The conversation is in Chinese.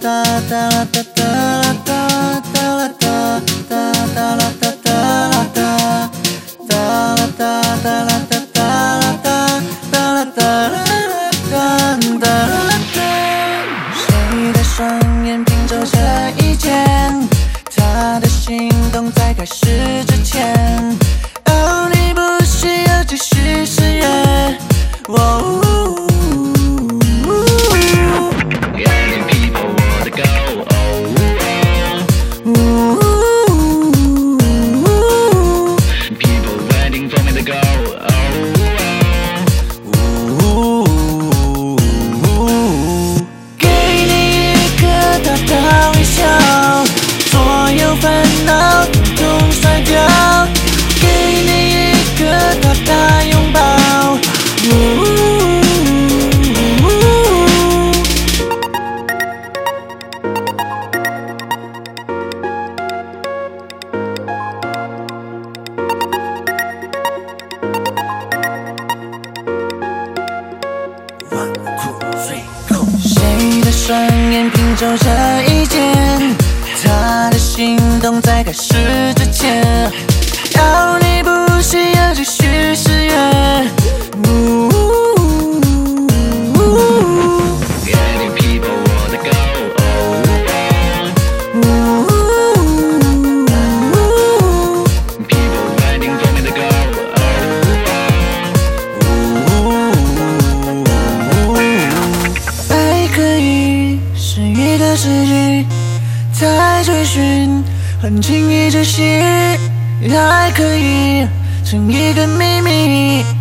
谁的双眼拼凑着一切？他的心动在开始之前，哦，你不需要继续誓约。谁的双眼拼凑着一件？他的心动在开始之前，要你不需要继续誓约。失去，在追寻，很轻易窒息，爱可以成一个秘密。